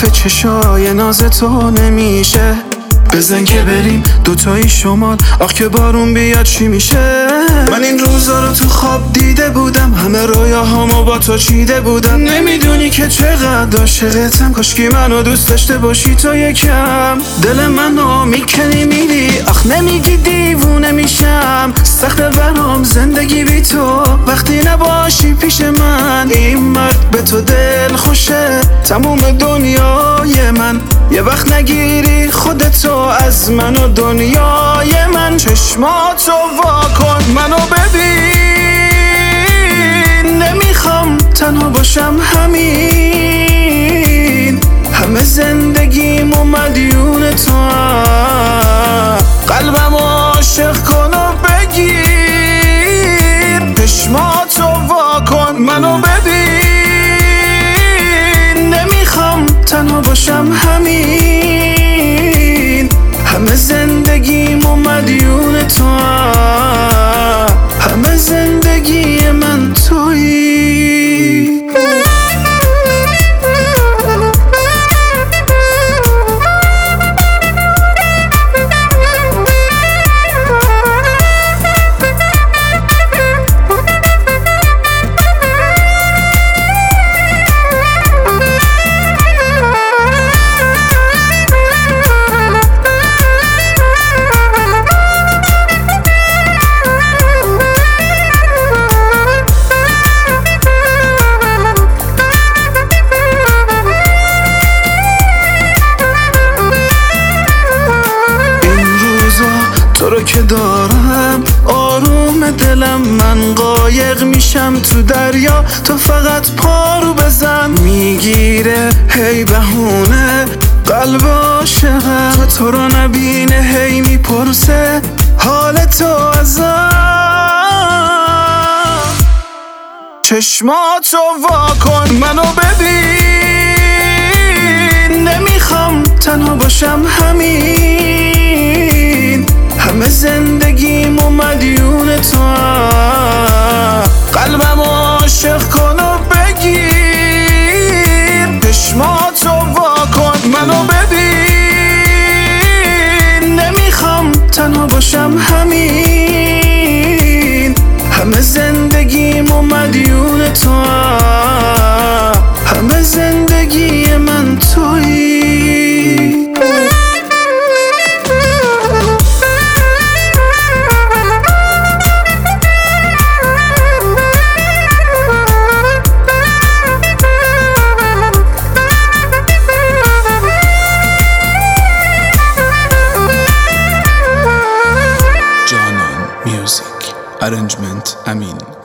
ظریف چشای ناز تو نمیشه. بزن که بریم دوتایی شمال، آخ که بارون بیاد چی میشه. من این روزا رو تو خواب دیده بودم، همه رویاهامو با تو چیده بودم. نمیدونی که چقدر عاشقتم، کاشکی منو دوست داشته باشی تو یکم. دل منو میکنی میری، آخ نمیگی دیوونه میشم. سخته برام زندگی بی تو، وقتی نباشی پیش من. این مرد به تو دل خوشه، تموم دنیای من. یه وقت نگیری خودتو از من و دنیای من. چشماتو وا کن منو ببین، نمیخوام تنها باشم همین. همه زندگیمو مدیون تو هم، قلبم عاشق کن و بگیر. چشماتو وا کن منو ببین، نمیخوام تنها باشم همین. همه زندگیمو مدیون تو هم، همه زندگی من تویی. تو رو که دارم آروم دلم، من قایق میشم تو دریا. تو فقط پارو بزن، میگیره هی بهونه قلب عاشقم. تو رو نبینه هی میپرسه حال تو ازم. چشماتو وا کن منو ببین، نمیخوام تنها باشم همین. همه زندگیمو مدیون تو هم، قلبم عاشق کن و بگیر. چشماتو وا کن منو ببین، نمیخوام تنها باشم همین. همه زندگیمو مدیون تو هم، همه زندگی من تویی. Music Arrangement Amin.